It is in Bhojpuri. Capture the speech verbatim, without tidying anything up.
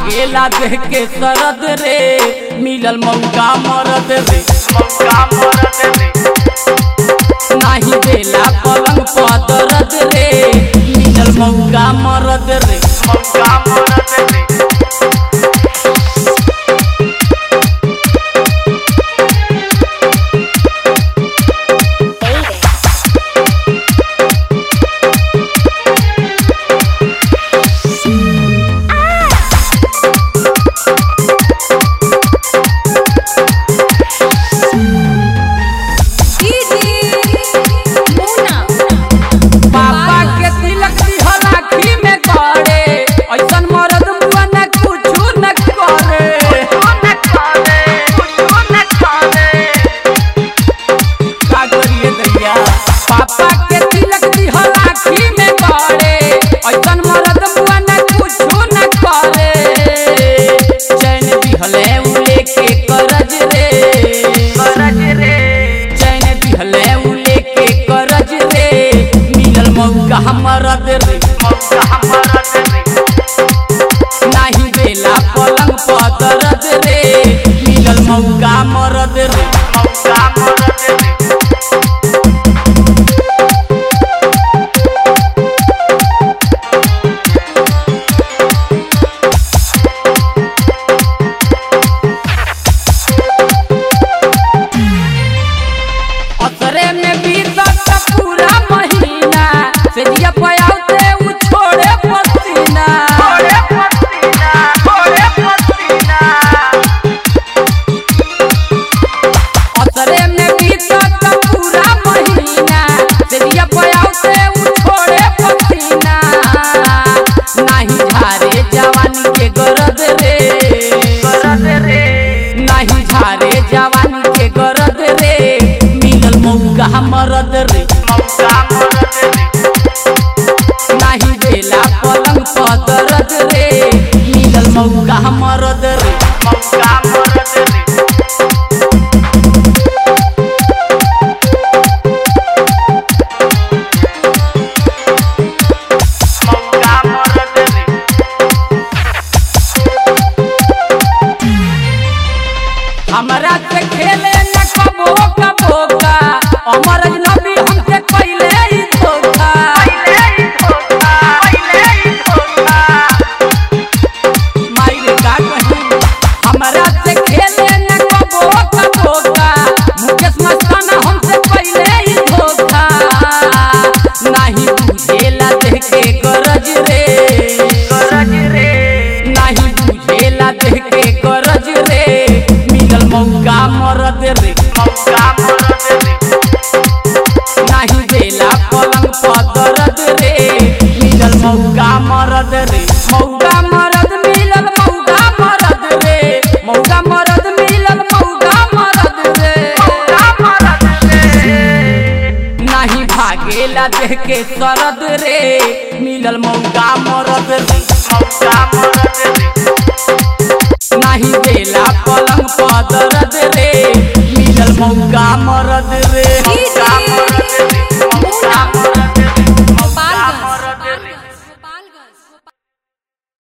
भागेला देख के सरद रे मिलल मौका मरद रे मौका मरद रे नहीं देला पलंग पर दर्द रे मिलल मौका मरद रे मौका मरद रे मरद रे मौका मरद रे नहीं देला पलंग पर दर्द रे मिलल मौका मरद रे मौका मरद रे असरे में बीतत पूरा महीना से दिया पयाउते उ छोड़े पसीना छोड़े पसीना छोड़े पसीना असरे में बीतत पूरा महीना से दिया पयाउते उ छोड़े पसीना नहीं झारे जवानी के गरद रे गरद रे नहीं झारे जवानी के गरद रे मिलल मौका मरद रे मौका मरद रे नहीं देला पलंग पर दर्द रे मिलल मौका मरद रे मौका मरद रे मौका मरद रे हमरा से खेले न कबो कबो का अमर अजनबी हमसे पहले ही धोखा पहले ही धोखा पहले ही धोखा माइल का कहीं हमरा से खेले न कबो कबो का मुकेश मस्ताना हमसे पहले ही धोखा नहीं बुझेला देख के गरज रे गरज रे नहीं बुझेला देख के गरज रे मिलल मौका मरद रे मौका मरद रे नहीं देला पलंग पर दर्द रे मिलल मौका मरद रे मौका मरद मिलल मौका मरद रे मौका मरद मिलल मौका मरद रे मौका मरद रे नहीं भागेला देख के सरद रे मिलल मौका मरद रे